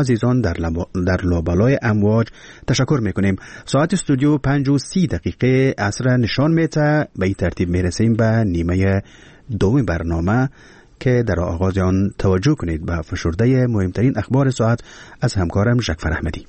عزیزان در لابلای امواج تشکر میکنیم. ساعت استودیو 5:30 عصر نشان میده. به این ترتیب میرسیم به نیمه دوم برنامه که در آغاز آن توجه کنید به فشرده مهمترین اخبار ساعت از همکارم ژکفر احمدی.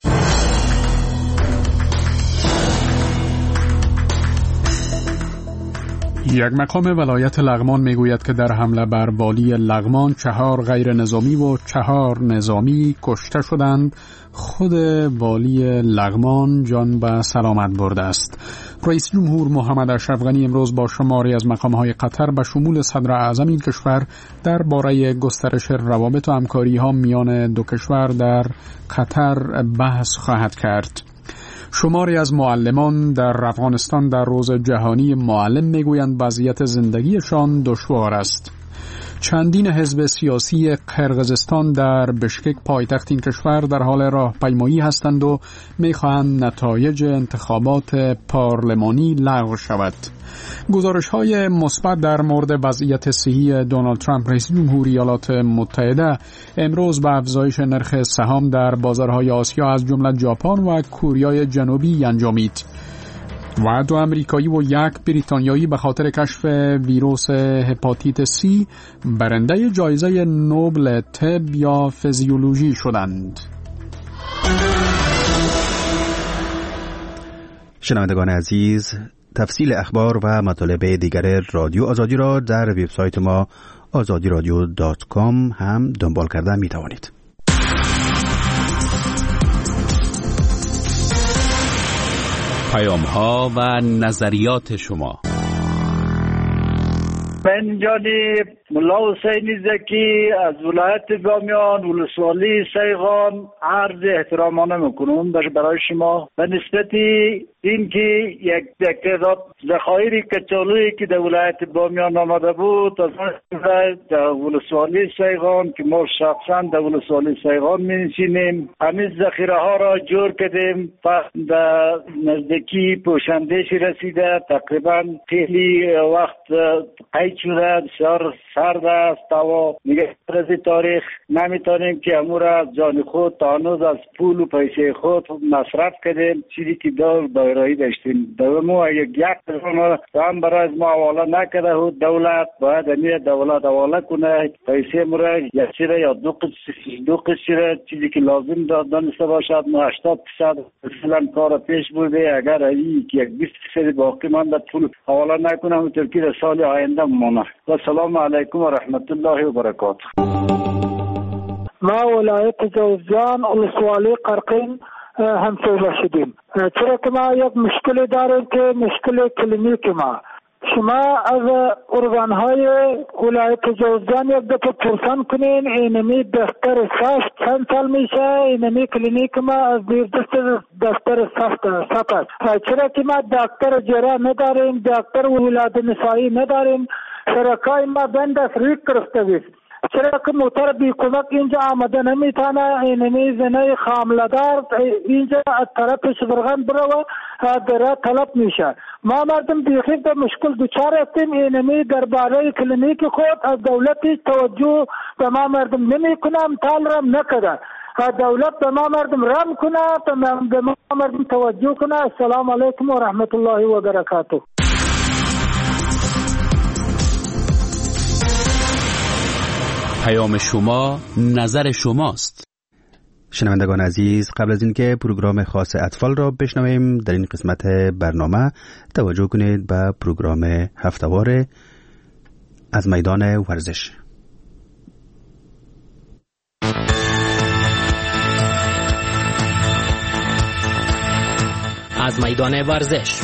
یک مقام ولایت لغمان میگوید که در حمله بر والی لغمان 4 غیر نظامی و 4 نظامی کشته شدند. خود والی لغمان جان به سلامت برده است. رئیس جمهور محمد اشرف غنی امروز با شماری از مقام‌های قطر به شمول صدر اعظم این کشور درباره گسترش روابط و همکاری‌ها میان دو کشور در قطر بحث خواهد کرد. شماری از معلمان در افغانستان در روز جهانی معلم میگویند وضعیت زندگیشان دشوار است. چندین حزب سیاسی قرقیزستان در بشکک پایتخت این کشور در حال راهپیمایی هستند و میخواهند نتایج انتخابات پارلمانی لغو شود. گزارش‌های مثبت در مورد وضعیت صحی دونالد ترامپ رئیس جمهوری ایالات متحده امروز به افزایش نرخ سهام در بازارهای آسیا از جمله ژاپن و کره جنوبی انجامید. و 2 آمریکایی و 1 بریتانیایی به خاطر کشف ویروس هپاتیت سی برنده جایزه نوبل طب یا فیزیولوژی شدند. شنوندگان عزیز، تفصیل اخبار و مطالب دیگر رادیو آزادی را در وبسایت ما azadiradio.com هم دنبال کرده می توانید. پیام‌ها و نظریات شما. من جانب ملا حسینی زکی از ولایت بامیان ولسوالی سیغان عرض احترامانه میکنم برای شما به نسبت این که یک تعداد ذخایر کچالویی که در ولایت بامیان آمده بود از در ولسوالی سیغان که ما شخصا در ولسوالی سیغان می‌نشینیم، همین ذخیره ها را جور کردیم و در نزدیکی پوشنده‌اش رسیده. تقریبا خیلی وقت قید شده، بسیار سرد است و میگه از تاریخ نمیتونیم که امور از جان خود تا هنوز از پول و پیسه خود مصرف کردیم. چیزی که دایره‌ای داشتیم دومو یک هم برای ما حواله نکرده و دولت باید امیر دولت حواله کنه پیسه مرا یک چیره یا دو قشره چیزی که لازم دانسته باشد. ما 80% مثلا کار پیش بوده، اگر این که یک 20% باقی مانده پول حواله نکنم و ترکی سال آینده مانه. و سلام علیکم و رحمت الله و برکاته. ما ولایت جوزجان ولسوالی قرقین هم صحبت شدیم. چرا که ما یک مشکلی داریم که مشکل کلینیک ما شما از ارگانهای ولایت جوزجان یک دفعه پرسان کنین اینمی دفتر سخت چند سال میشه اینمی کلینیک ما از دفتر سخت است. چرا که ما دکتر جراح نداریم، دکتر ولادت نسایی نداریم، شرکای ما بند است ریک کرفته است. چرا که موتر بی کمک اینجا آمده نمیتونه، اینمی زنه خاملدار اینجا از طرف شبرغان برو در طلب میشه. ما مردم بیخی به مشکل دچار هستیم. اینمی درباره کلینیک خود از دولتی توجه به ما مردم نمیکنم، تالرم نکرده. دولت به ما مردم رحم کنه، به ما مردم توجه کنه. السلام علیکم و رحمت الله و برکاته. پیام شما نظر شماست. شنوندگان عزیز، قبل از اینکه پروگرام خاص اطفال را بشنویم در این قسمت برنامه توجه کنید به پروگرام هفته‌وار از میدان ورزش. از میدان ورزش.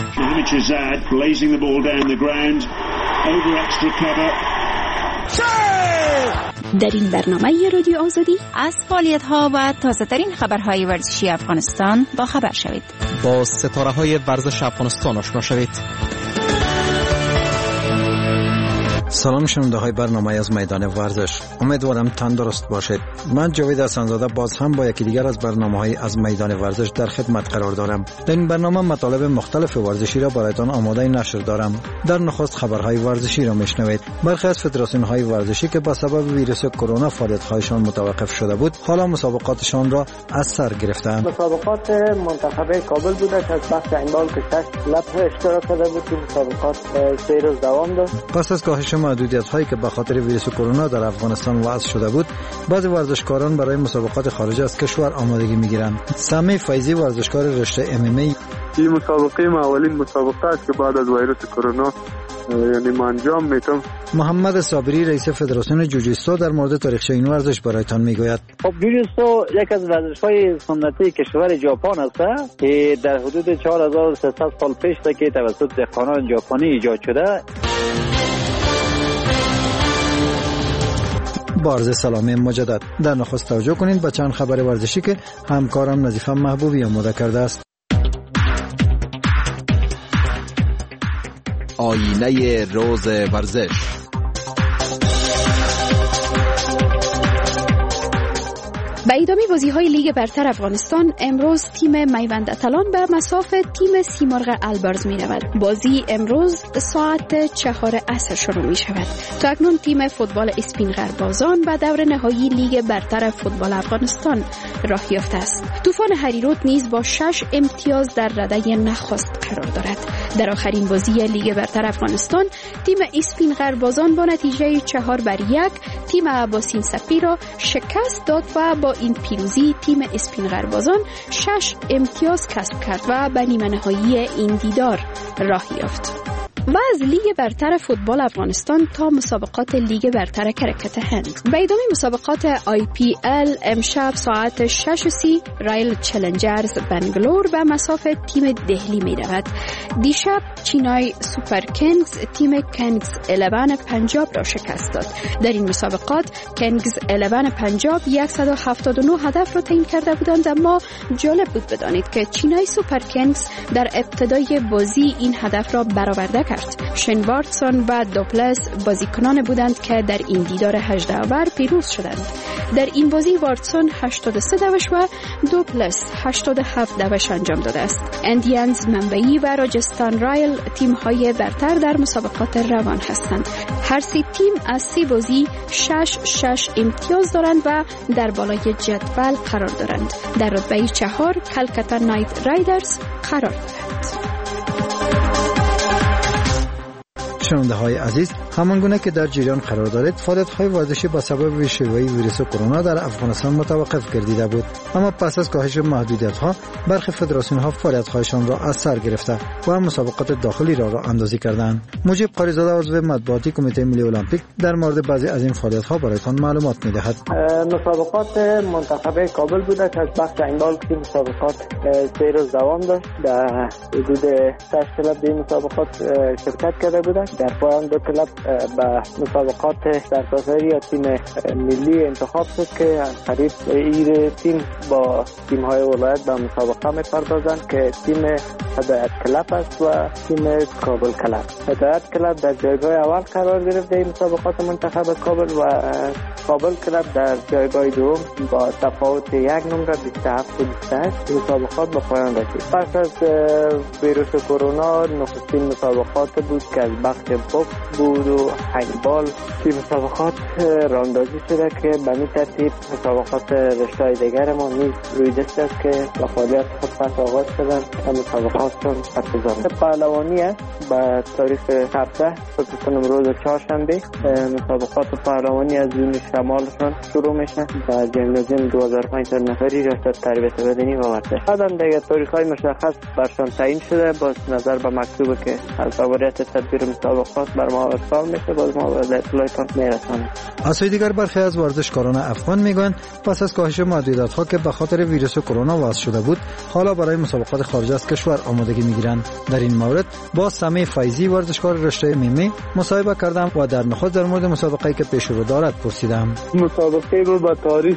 در این برنامه رادیو آزادی از فعالیت‌ها و تازه‌ترین خبرهای ورزشی افغانستان با خبر شوید. با ستاره‌های ورزش افغانستان آشنا شوید. سلام شنونده های برنامه از میدان ورزش، امیدوارم تندرست باشید. من جاوید حسن‌زاده باز هم با یکی دیگر از برنامه‌های از میدان ورزش در خدمت قرار دارم. در این برنامه مطالب مختلف ورزشی را برایتان آماده نشر دارم. در نخست خبرهای ورزشی را میشنوید. برخی از فدراسیون‌های ورزشی که به سبب ویروس کرونا فعالیت‌هایشان متوقف شده بود، حالا مسابقاتشان را از سر گرفتند. مسابقات منتخب کابل بوده که از بخش هندبال که 6 کلاب اشتراک کرده بود. مسابقات 3 روز دوام داشت. پس از کاهش محدودیت‌هایی که به خاطر ویروس کرونا در افغانستان وضع شده بود، بعضی ورزشکاران برای مسابقات خارج از کشور آمادگی می‌گیرند. سامی فیضی ورزشکار رشته MMA، این مسابقه ما اولین مسابقه است که بعد از ویروس کرونا یعنی ما انجام میتم. محمد صابری رئیس فدراسیون جوجیتسو در مورد تاریخچه این ورزش برایتان میگوید. خب جوجیتسو یک از ورزش‌های سنتی کشور ژاپن است که در حدود 4300 سال پیش که توسط دهقانان ژاپنی ایجاد شده. بارز سلامی مجدد. در نخست توجه کنید به چند خبر ورزشی که همکارم نظیفه محبوبی آماده کرده است. آینه روز ورزش. به ادامه بازی‌های لیگ برتر افغانستان امروز تیم میوند اتلان به مصاف تیم سیمرغ البرز می‌رود. بازی امروز ساعت 4 عصر شروع می‌شود. تا اکنون تیم فوتبال اسپین غربازان به دور نهایی لیگ برتر فوتبال افغانستان راه یافته است. طوفان هریرود نیز با 6 امتیاز در رده نخست قرار دارد. در آخرین بازی لیگ برتر افغانستان تیم اسپین غربازان با نتیجه 4-1 تیم عباسین سپی را شکست داد و با این پیروزی تیم اسپین غربازان 6 امتیاز کسب کرد و به نیمه نهایی این دیدار راه یافت. و از لیگ برتر فوتبال افغانستان تا مسابقات لیگ برتر کرکت هند. به ادامه مسابقات IPL امشب ساعت 6:30 رایل چالنجرز بنگلور به مصاف تیم دهلی می رود. دیشب چینای سوپر کنگز تیم کنگز 11 پنجاب را شکست داد. در این مسابقات کنگز 11 پنجاب 179 هدف را تعیین کرده بودند، اما جالب بود بدانید که چینای سوپر کنگز در ابتدای بازی این هدف را برآورده کرد. شن واتسون و دوپلس بازیکنان بودند که در این دیدار 18 آور پیروز شدند. در این بازی واتسون 83 دوش و دوپلس 87 دوش انجام داده است. اندیانز منبعی و راجستان رایل تیم‌های برتر در مسابقات روان هستند. هر سه تیم از 3 بازی 6 امتیاز دارند و در بالای جدول قرار دارند. در رتبه 4 کلکتا نایت رایدرز قرار دارند. شنونده های عزیز، همانگونه که در جریان قرار دارید، فعالیت‌های ورزشی با سبب شیوع ویروس کرونا در افغانستان متوقف گردیده بود، اما پس از کاهش محدودیت‌ها برخی فدراسیون‌ها فعالیت‌هایشان را از سر گرفته و مسابقات داخلی را اندازی کردند. مجیب قاریزاده عضو مطبوعاتی کمیته ملی المپیک در مورد بعضی از این فعالیت‌ها برایتان معلومات می‌دهد. مسابقات منتخب کابل بوده که از بخش هندبال که مسابقات 3 روز دوام داشت. در حدود 6 کلاب به مسابقات شرکت کرده بودند. در پایان 2 کلاب به مسابقات سرتاسری یا تیم ملی انتخاب شد که قریب این تیم با تیم‌های ولایت به مسابقه می‌پردازند که تیم هدایت کلاب است و تیم کابل کلاب. هدایت کلاب در جایگاه اول قرار گرفت در مسابقات منتخب کابل و کابل کلاب در جایگاه دوم با تفاوت 1 نمره 27-28 مسابقات به پایان رسید. پس از ویروس کرونا نخستین مسابقات بود که از بخش بوکس بود و هندبال که مسابقات راندازی شده که به این ترتیب مسابقات رشته‌های دیگر ما نیز روی دست است که با فعالیت خود پس آغاز شدن و مسابقاتشون پرتزام پهلوانی است. به تاریخ 17 فکر کنم روز چهارشنبه مسابقات پهلوانی از زون شمالشون شروع میشه و جمنازیوم 2500 نفری رشته تربیت بدنی و ورزش. بعدم دیگه تاریخ‌های مشخص برشان تعیین شده با نظر به مکتوبی که از فعالیت تدبیر مسابقات بر ما ارسال میشه، باز ما به اطلاعتون میرسانیم. از سوی دیگر برخی از ورزشکاران افغان میگویند پس از کاهش محدودیت‌ها که به خاطر ویروس کرونا وضع شده بود، حالا برای مسابقات خارج از کشور آمادگی میگیرند. در این مورد با سمی فیضی ورزشکار رشته MMA مصاحبه کردم و در نخست در مورد مسابقه‌ای که پیش رو دارد پرسیدم. مسابقه رو به تاریخ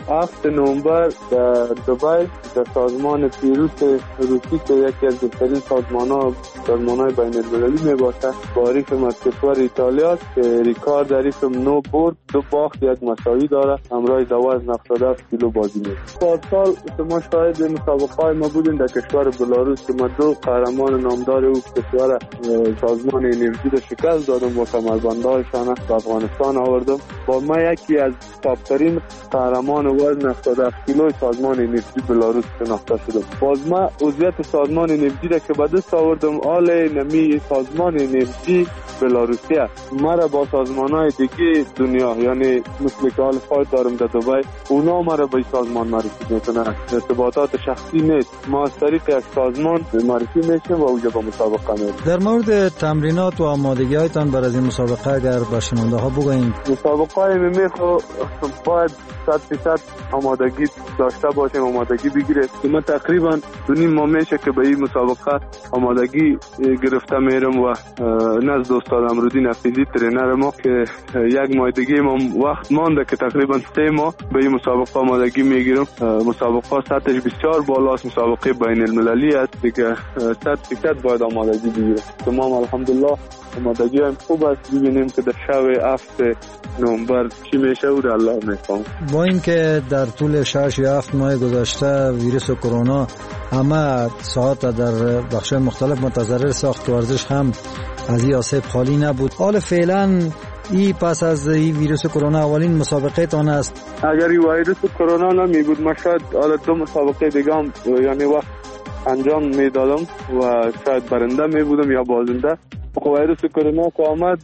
7 نوامبر در دبی در سازمان پیروس روسی که یکی از بهترین سازمان‌های بین‌المللی میباشد با ریتم از کشور ایتالیا که ریکارد در ریتم 9 برد 2 باخت 1 مساوی داره همراه وزن 77 کیلو بازی می‌کنه. سال شما شاهد مسابقه‌های ما بودیم در کشور بلاروس که ما 2 قهرمان نامدار او کشور سازمان انرژی رو شکست دادم و کمربندهایشان به افغانستان آوردم. با ما یکی از تاپ‌ترین قهرمان وزن 77 کیلو سازمان انرژی بلاروس شناخته شدم. باز ما عضویت سازمان انرژی را که به دست آوردم آل نمی سازمان انرژی بلاروسیه مرا با سازمان‌های دیگه دنیا یعنی مثل که حال خواهد دارم در دبی اونا مرا به سازمان معرفی میکنن. ارتباطات شخصی نیست، ما از طریق یک سازمان معرفی میشیم و اونجا به مسابقه میریم. در مورد تمرینات و آمادگی‌هایتان برای این مسابقه اگر به شنونده‌ها بگویید. مسابقه MMA باید 100% آمادگی داشته باشیم، آمادگی بگیره که من تقریبا 2 ماه میشه که به این مسابقه آمادگی گرفته میرم و نزد استاد امرودین حفیظی ترینر ما که 1 ماه دیگه ما وقت مانده که تقریبا 3 ماه به این مسابقه آمادگی میگیرم. مسابقه سطحش بسیار بالاست، مسابقه بین المللی است دیگه 100% باید آمادگی بگیرم. تمام الحمدلله آمادگی هم خوب است. ببینیم که در شب 7 نوامبر چی میشه و الله میفهمه. با اینکه در طول 6 یا 7 ماه گذشته ویروس کرونا همه ساعت در بخش مختلف متضرر ساخت، ورزش هم از این آسیب خالی نبود. حال فعلا ای پس از این ویروس کرونا اولین مسابقه تان است. اگر این ویروس کرونا نمی بود ما شاید 2 مسابقه دیگه هم یعنی وقت انجام میدادم و شاید برنده می بودم یا بازنده. ویروس کرونا که آمد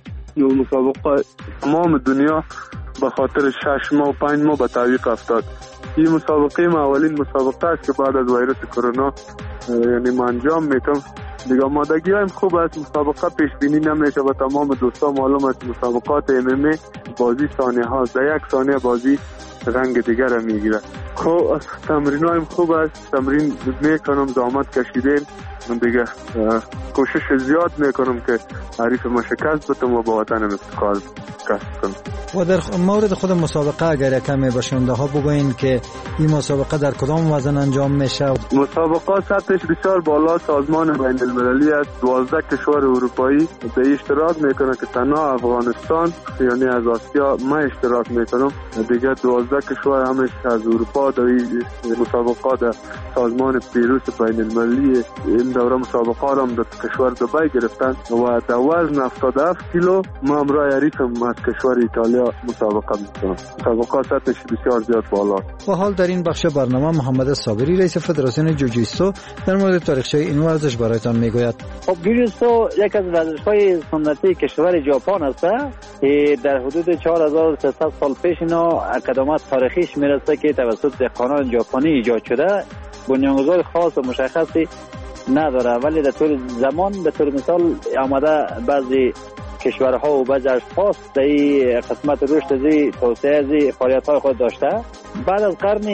مسابقه تمام دنیا به خاطر 6 ماه و 5 ماه به تعویق افتاد. این مسابقه ما اولین مسابقه است که بعد از ویروس کرونا یعنی ما انجام میتم. دیگه آمادگی هم خوب است. مسابقه پیش بینی نمیشه و تمام دوستان معلوم است مسابقات MMA بازی ثانیه ها در 1 ثانیه بازی رنگ دیگر را میگیره. خب تمرین هم خوب است، تمرین میکنم، زحمت کشیدیم دیگه کوشش زیاد میکنم که حریف ما شکست بدم و با وطنم افتخار کسب کنم. و در مورد خود مسابقه اگر کمی به شنونده ها بگوین که این مسابقه در کدام وزن انجام میشه؟ مسابقه سطحش بسیار بالا، سازمان بین المللی است. 12 کشور اروپایی به اشتراک میکنه که تنها افغانستان یعنی از آسیا ما اشتراک میکنم. دیگه 12 کشور همش از اروپا در مسابقات در سازمان پیروس بین المللی این دوره مسابقه را هم در کشور دبی گرفتن و در وزن 77 کیلو ما همراه حریفم از کشور ایتالیا مسابقه میکنم. مسابقه سطحش بسیار زیاد بالاست. و حال در این بخش برنامه محمد صابری رئیس فدراسیون جوجیتسو در مورد تاریخچه این ورزش برایتان میگوید. خب جوجیتسو یک از ورزش‌های سنتی کشور ژاپن است که در حدود 4300 سال پیش اینا قدمت تاریخیش میرسه که توسط دهقانان ژاپنی ایجاد شده. بنیانگذار خاص و مشخصی نداره ولی در طول زمان به طور مثال آمده بعضی کشورها و بعضی اشخاص در این قسمت رشد از توسعه از فعالیت‌های خود داشته. بعد از قرن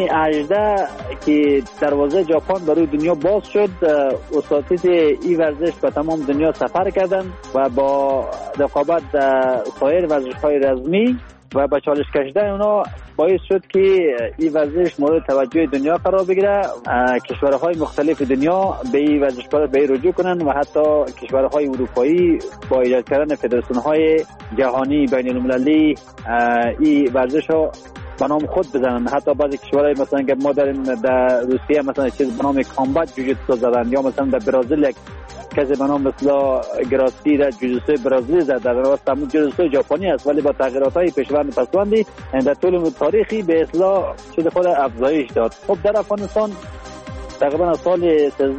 18 که دروازه ژاپن برای دنیا باز شد، اساتید این ورزش به تمام دنیا سفر کردند و با رقابت سایر ورزش‌های رزمی و با چالش کشیدن اونا باعث شد که این ورزش مورد توجه دنیا قرار بگیره. کشورهای مختلف دنیا به این ورزش به رجوع کنن و حتی کشورهای اروپایی با ایجاد کردن فدراسیون‌های جهانی بین المللی این ورزش ها به نام خود بزنن. حتی بعضی کشورهای مثلا که ما داریم در روسیه مثلا چیز به نام کامبات جوجیتسو زدن، یا مثلا در برزیل یک کسی به نام مثلا گراسی در جوجیتسو برزیلی زد. در واقع همون جوجیتسو ژاپنی است ولی با تغییرات‌های پیشوند پسوندی در طول تاریخی به اصطلاح شده خود افزایش داد. خب در افغانستان تقریبا از سال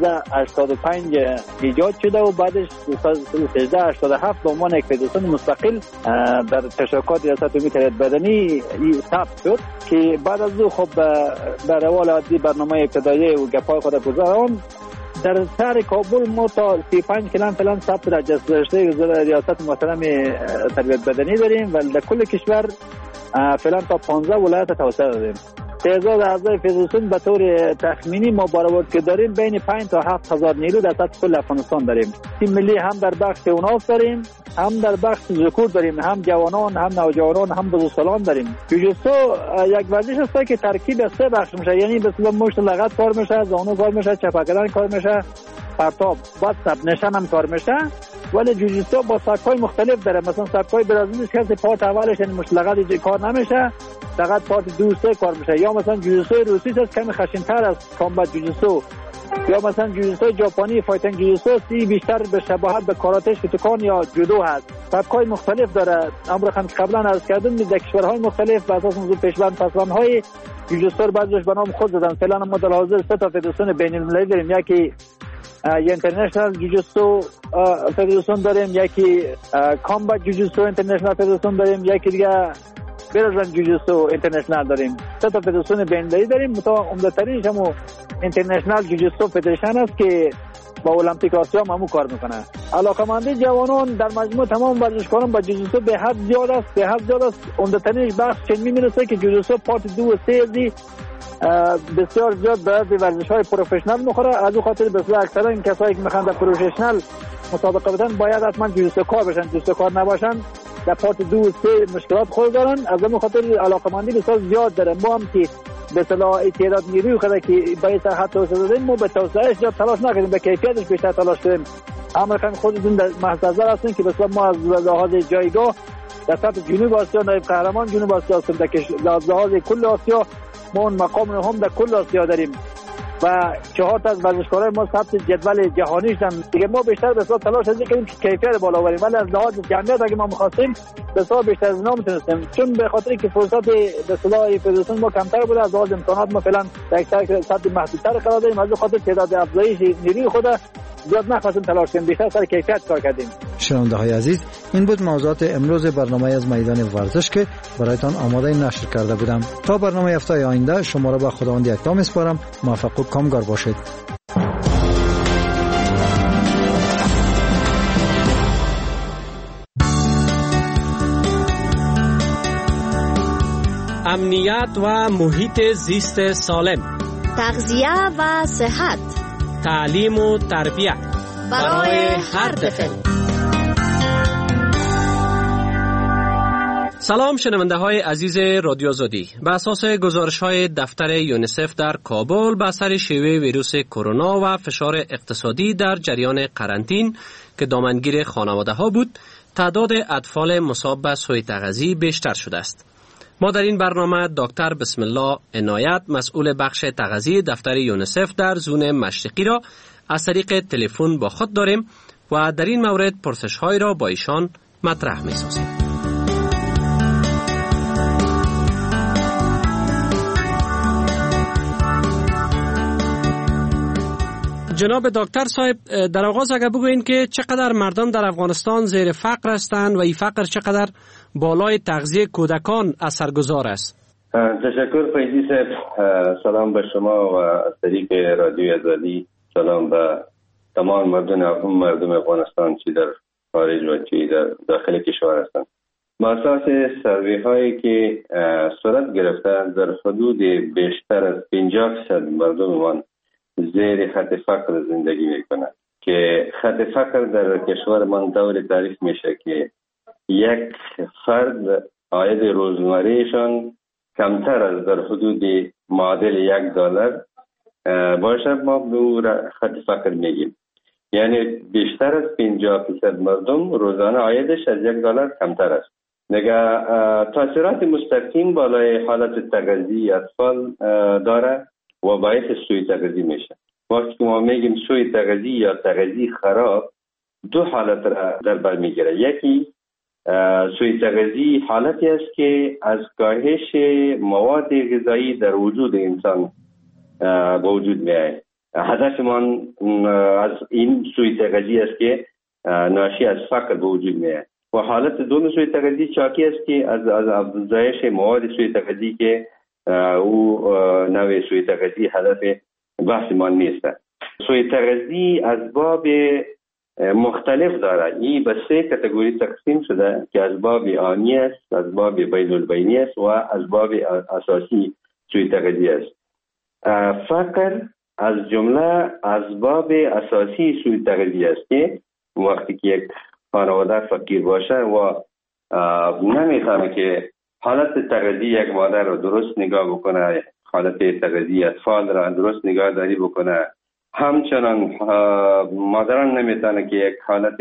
1385 ایجاد شده و بعدش سال 1387 به عنوان یک فدراسیون مستقل در تشکیلات ریاست جمهوری تربیت بدنی ثبت شد که بعد از او خب در روال عادی برنامه ابتدایی و گپای خود گذاران در شهر کابل ما تا 35 کلان فلان ثبت رجسته ریاست محترم تربیت بدنی داریم و در کل کشور فعلا تا 15 ولایت توسعه دادیم. تعداد اعضای فدراسیون به طور تخمینی ما برآورد که داریم بین 5 تا 7000 نیرو در سطح کل افغانستان داریم. تیم ملی هم در بخش اوناس داریم، هم در بخش ذکور داریم، هم جوانان، هم نوجوانان، هم بزرگسالان داریم. جوجوتسو یک ورزش است که ترکیب از 3 بخش میشه، یعنی به اصطلاح مشت لغت کار میشه، زانو کار میشه، چپا کردن کار میشه، پرتاب بعد سب نشان هم کار میشه. ولی جوجوتسو با سبک‌های مختلف داره. مثلا سبک‌های برازیلی کسی پارت اولش یعنی مشت لغت کار نمیشه، فقط پارت 2 3 کار میشه. یا مثلا جوجوتسو روسی است کمی خشن‌تر از کامبات جوجوتسو، یا مثلا جوجوتسو ژاپنی فایتینگ جوجوتسو بیشتر به شباهت به کاراته شوتوکان یا جودو هست. سبک‌های مختلف داره. امر خام که قبلا عرض کردم در کشورهای مختلف بر اساس موضوع پیشبند پسوندهای جوجوتسو رو بعضیش به نام خود دادن. فعلا ما در حاضر 3 تا فدراسیون بین‌المللی داریم. یکی اینترنشنال جوجوتسو فدراسیون داریم، یکی کامبات جوجوتسو اینترنشنال فدراسیون داریم، یکی دیگه برازیل جوجوتسو اینترنشنال داریم. 3 تا فدراسیون بین‌المللی داریم. عمده‌ترینش هم اینترنشنال جوجوتسو فدراسیون است که با المپیک آسیا هم کار میکنه. علاقه‌مندی جوانان در مجموع تمام ورزشکاران با جوجوتسو به حد زیاد است. عمده‌ترینش بخش چنین میرسه که جوجوتسو پارت 2 و 3 بسیار زیاد به ورزش‌های پروفشنال میخوره. از اون خاطر بسیار اکثرا این کسایی که میخوان در پروفشنال مسابقه بدن باید حتما جوجوتسو کار بشن. جوجوتسو کار نباشن در پارت 2 و 3 مشکلات خود دارن. از اون خاطر علاقه‌مندی بسیار زیاد داره. ما هم که به اصطلاح تعداد نیروی خود که باید صحت توسعه دادیم، ما به توسعهش زیاد تلاش نکردیم، به کیفیتش بیشتر تلاش کردیم. امریکا خودتون در محضر هستین که بسیار ما از لحاظ جایگاه در سطح جنوب آسیا نایب قهرمان جنوب آسیا هستیم. در لحاظ کل آسیا ما اون مقام رو هم در کل آسیا داریم و 4 تا از ورزشکارای ما ثبت جدول جهانی شدن. دیگه ما بیشتر به اصطلاح تلاش کردیم که کیفیت بالا آوریم، ولی از لحاظ جمعیت اگه ما می‌خواستیم به اصطلاح بیشتر از اینا میتونستیم، چون به خاطر که فرصت به اصطلاح فدراسیون ما کمتر بوده. از لحاظ امکانات ما فعلا در یک سطح محدودتر قرار داریم. از اون خاطر تعداد افزایش نیروی خود زیاد نخواستیم تلاش کنیم، بیشتر سر کیفیت کار کردیم. شنونده‌های عزیز، این بود موضوعات امروز برنامه از میدان ورزش که برایتان آماده نشر کرده بودم. تا برنامه هفته آینده شما را به خداوند یکتا میسپارم. موفق و کامگار باشید. امنیت و محیط زیست سالم، تغذیه و صحت، تعلیم و تربیت برای هر طفل. سلام شنونده های عزیز رادیو آزادی. به اساس گزارش های دفتر یونیسف در کابل به اثر شیوع ویروس کرونا و فشار اقتصادی در جریان قرنطین که دامنگیر خانواده ها بود، تعداد اطفال مصاب به سوء تغذیه بیشتر شده است. ما در این برنامه دکتر بسم الله عنایت، مسئول بخش تغذیه دفتر یونیسف در زون مشرقی را از طریق تلفن با خود داریم و در این مورد پرسش‌های را با ایشان مطرح می‌سازیم. جناب دکتر صاحب، در آغاز اگر بگوین که چقدر مردم در افغانستان زیر فقر هستند و این فقر چقدر بالای تغذیه کودکان اثرگذار است؟ تشکر فیضی صاحب. سلام به شما و از طریق رادیو آزادی سلام به تمام مردم افغانستان چی در خارج و چی در داخل کشور هستند. با اساس سروی هایی که صورت گرفته در حدود بیشتر از 50% مردم زیر خط فقر زندگی میکنه که خط فقر در کشور من طور تعریف میشه که یک فرد عاید روزمرهشان کمتر از در حدود معادل $1 باشه، ما به خط فقر میگیم. یعنی بیشتر از 50% مردم روزانه عایدش از $1 کمتر است. نگاه تاثیرات مستقیم بالای حالت تغذیه اطفال داره و باعث سوء تغذیه میشه. وقتی که ما میگیم سوء تغذیه یا تغذیه خراب، 2 حالت را در بر میگیره. یکی سوء تغذیه حالتی است که از کاهش مواد غذایی در وجود انسان به وجود میاد. هدف ما از این سوء تغذیه است که ناشی از فقر به وجود میاد. و حالت دوم سوء تغذیه چاکی است که از افزایش مواد سوء تغذیه که او نوع سوء تغذیه هدف بحث ما نیست. سوء تغذیه اسباب مختلف داره. این به 3 کاتگوری تقسیم شده که اسباب آنی است، اسباب بین البینی است و اسباب اساسی سوی تغذیه است. فقر از جمله اسباب اساسی سوی تغذیه است که وقتی که یک خانواده فقیر باشه و نمیفهمه که حالت تغذیه یک مادر رو درست نگاه بکنه، حالت تغذیه اطفال را درست نگهداری بکنه، همچنان مادران نمیتونه که یک حالت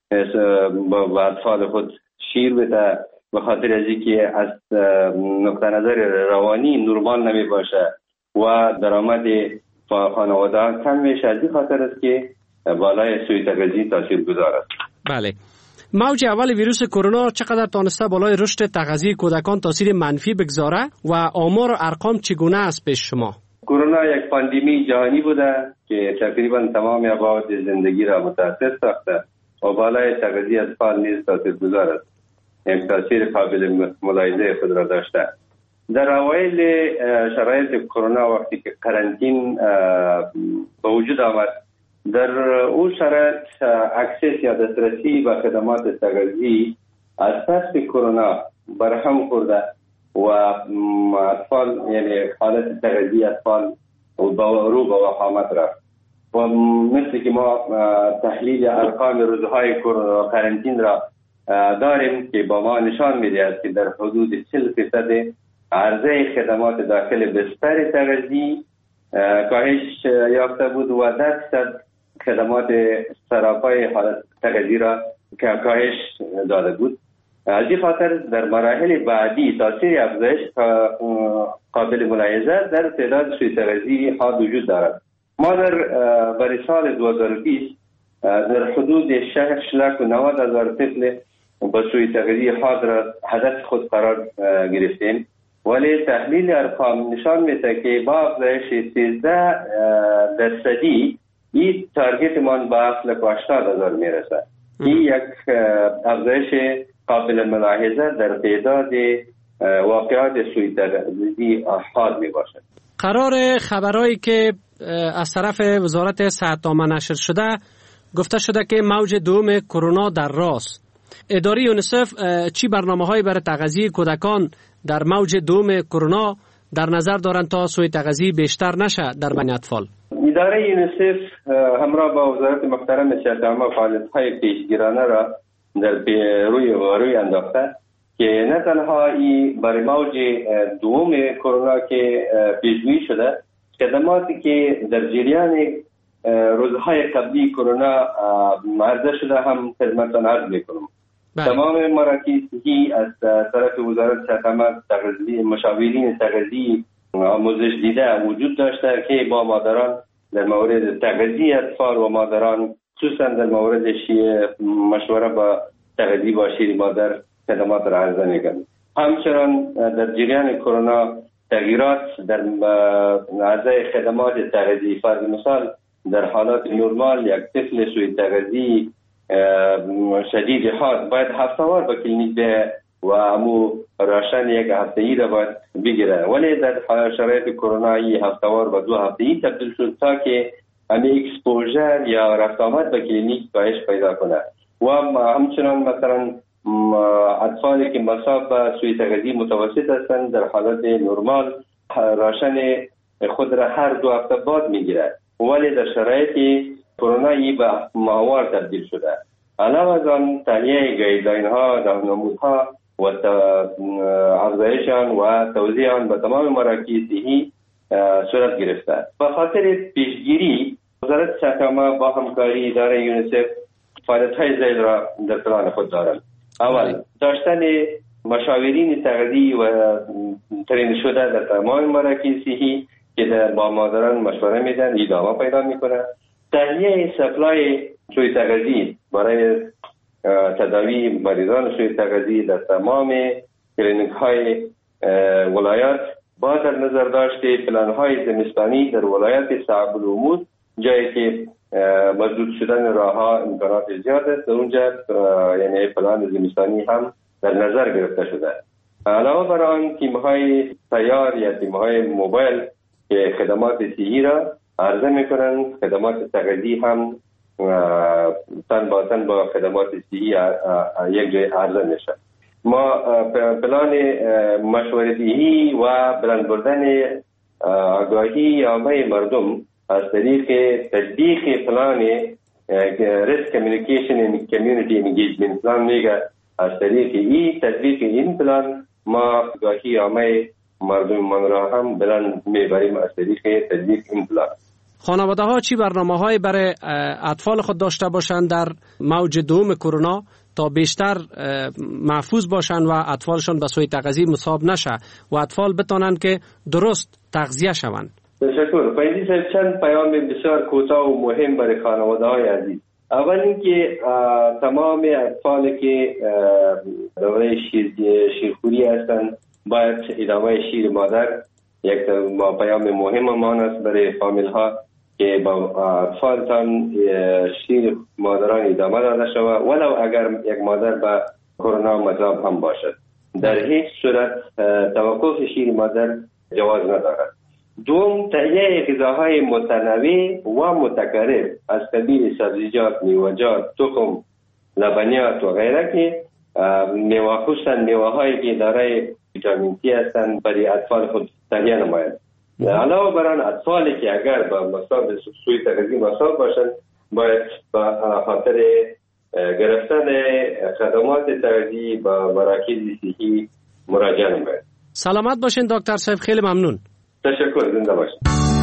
با اطفال خود شیر بده به خاطر از اینکه از نقطه نظر روانی نرمال نمی باشه و درآمد خانواده کم میشه. از این خاطر است که بالای سوی تغذیه تاثیرگذار است. بله. موج اول ویروس کرونا چقدر تانسته بالای رشد تغذیه کودکان تاثیر منفی بگذاره و آمار و ارقام چگونه است پیش شما؟ کرونا یک پاندمی جهانی بوده که تقریبا تمام ابعاد زندگی را متاثر ساخته و بالای تغذیه اطفال نیز تاثیرگذار است. یک تاثیر قابل ملاحظه خود را داشته. در اوایل شرایط کرونا وقتی که قرنطین به وجود آمد، در اون شرایط اکسس یا دسترسی به خدمات تغذیه از پس کرونا برهم خورده و اطفال یعنی حالت تغذیه اطفال رو به وخامت رفت و مثل که ما تحلیل ارقام روزهای کرونا و قرنطین را داریم که با ما نشان می‌دهد که در حدود 40% عرضه خدمات داخل بستر تغذیه کاهش یافته بود و 10% خدمات سراپای حالت تغذیه را کاهش داده بود. از این خاطر در مراحل بعدی تاثیر افزایش قابل ملاحظه در تعداد سوی تغذیه ها وجود دارد. ما برای سال 2020 در حدود 6,90,000 طفل با سوی تغذیه ها در هدف خود قرار گرفتیم، ولی تحلیل ارقام نشان میده که با افزایش 13% این تارگت من به 80,000 میرسه. این یک افزایش قابل ملاحظه در تعداد واقعات سوی تغذیه افراد می باشد. قرار خبرهایی که از طرف وزارت صحت عامه نشر شده گفته شده که موج دوم کرونا در راست. اداره یونیسف چی برنامه‌هایی برای تغذیه کودکان در موج دوم کرونا در نظر دارند تا سوی تغذیه بیشتر نشه در بین اطفال؟ اداره یونیسف همراه با وزارت محترم صحت عامه فعالیت‌های پیشگیرانه را در روی انداخته که نه تنها برای موج دوم کرونا که پیشگویی شده، خدماتی که در جریان روزهای قبلی کرونا عرضه شده هم خدمتتان عرض میکنم. تمام مراکزی از طرف وزارت صحت عامه مشاورین تغذیه آموزش دیده وجود داشته که با مادران در مورد تغذیه اطفال و مادران خصوصا در مورد مشوره با تغذیه با شیر مادر خدمات را عرضه میکنند. همچنان در جریان کرونا تغییرات در عرضه خدمات تغذیه، فرض مثال در حالات نرمال یک طفل سوی تغذیه شدید حاد باید هفته‌وار به کلینیک به و امو راشن یک هفته‌ای را باید بگیره، ولی در شرایط کرونا هفته‌وار به 2 هفته‌ای تبدیل شد تا که همین اکسپوژر یا رفت آمد به کلینیک کاهش پیدا کنه. و همچنان مثلا اطفالی که مصاب به سوی تغذیه متوسط هستند در حالت نرمال راشن خود را هر 2 هفته بعد میگیره، ولی در شرایط کرونا به ماهوار تبدیل شده. علاوه از آن تهیه گایدلاین ها، راهنمودها و افزایشان و توزیع آن به تمام مراکز صحی صورت گرفته. به خاطر پیشگیری وزارت صحت عامه با همکاری اداره یونیسف فعالیت‌های زیاد را در پلان خود دارد. اول داشتن مشاورین تغذیه و ترین شده در تمام مراکز صحی که با مادران مشوره میدن، ادامه پیدا میکنه. تهیه سپلای سوی تغذیه برای تداوی مریضان سوی تغذیه در تمام کلینیک های ولایات با در نظر داشته پلان های زمستانی در ولایت صعب الامور جایی که مسدود شدن راه ها امکانات زیاد است، اونجا یعنی پلان زمستانی هم در نظر گرفته شده. علاوه بر آن تیم‌های سیار یا تیم‌های موبایل که خدمات صحی را عرضه میکنند، خدمات تغذیه هم تن با خدمات صحی یک جای عرضه میشه. ما پلان مشورتی و بلند بردن آگاهی عامه مردم از طریق تطبیق پلان ریسک کمیونیکیشن و کمیونیتی انگیجمنت پلان میگه. از طریق تطبیق این پلان ما آگاهی عامه مردم من را هم بلند میبریم از طریق تطبیق این پلان. خانواده ها چی برنامه های برای اطفال خود داشته باشند در موج دوم کرونا تا بیشتر محفوظ باشند و اطفالشان به سوی تغذیه مصاب نشه و اطفال بتانند که درست تغذیه شوند؟ تشکر. فیضی صاحب، چند پیام بسیار کوتاه و مهم برای خانواده های عزیز. اول اینکه تمام اطفال که دوره شیرخوری هستند باید ادامه شیر مادر یک پیام مهم مان است برای فامیل ها که با اطفالتان شیر مادران ادامه داده شود ولو اگر یک مادر به کرونا مصاب هم باشد. در هیچ صورت توقف شیر مادر جواز ندارد. دوم، تهیه غذاهای متنوع و متکرر از قبیل سبزیجات، میوه‌جات، تخم، لبنیات و غیره که خصوصا میوه‌هایی که دارای ویتامین سی هستند برای اطفال خود تهیه نماید. علاوه بر آن اطفالی که اگر با مصاب سوی تغذیه مصاب باشند باید با خاطر گرفتن خدمات تغذیه با مراکز صحی مراجعه نماید. سلامت باشین دکتر صاحب، خیلی ممنون. تشکر، زنده باشین.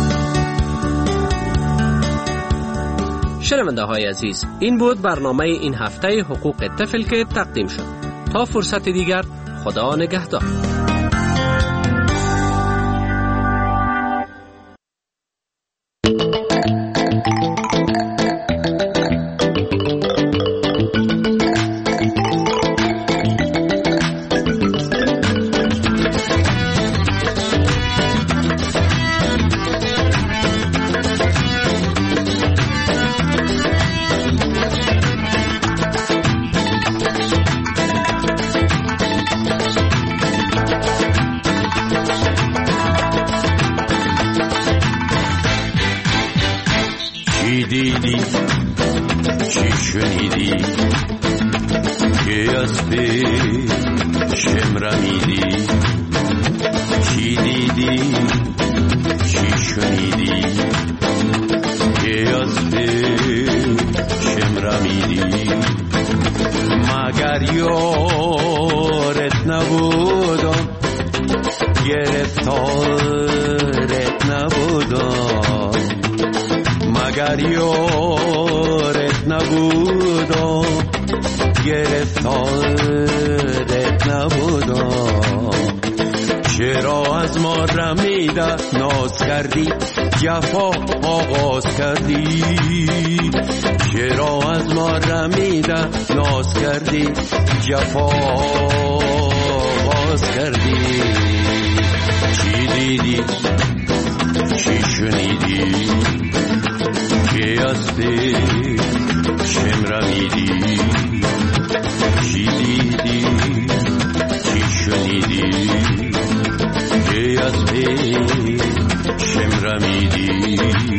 شنونده های عزیز، این بود برنامه این هفته حقوق طفل که تقدیم شد. تا فرصت دیگر، خدا نگهدار. جفا آغاز کردی، چرا از ما رمیده ناز کردی، جفا آغاز کردی. چی دیدی چی شنیدی که از چشم رمیدی، چی دیدی چی شنیدی که از رمیدی.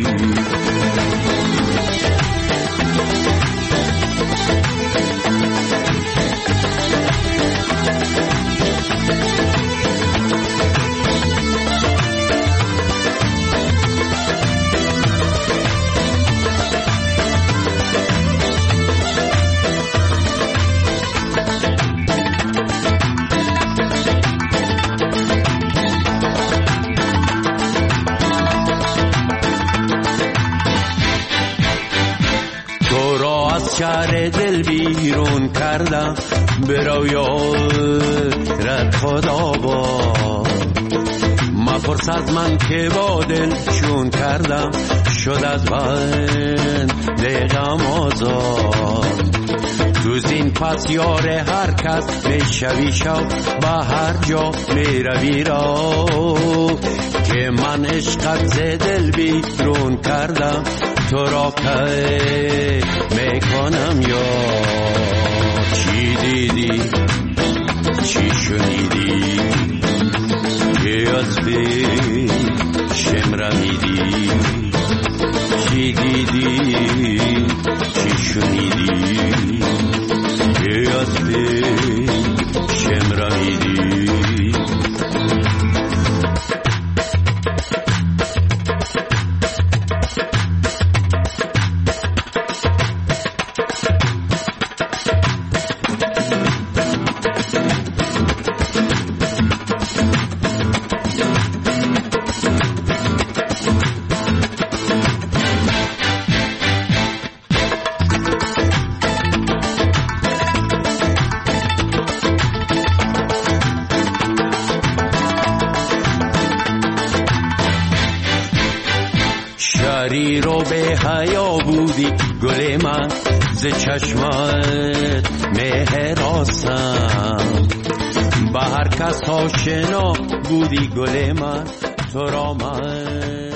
شهر دل بیرون کردم، برو یارت خدا با مپرس از من که با دل چون کردم، شد از بند غم آزاد. تو زین پس یار هر کس میشوی شو، به هر جا میروی را که من عشقت ز دل بیرون کردم، تو را که میکنم یا چی دیدی چی شنیدی که از چشم رمیدی، چی دیدی چی شنیدی که از چشم غری رو به حیا بودی گل من ز چشمت مهراسم به هر کس آشنا بودی گل من تو را من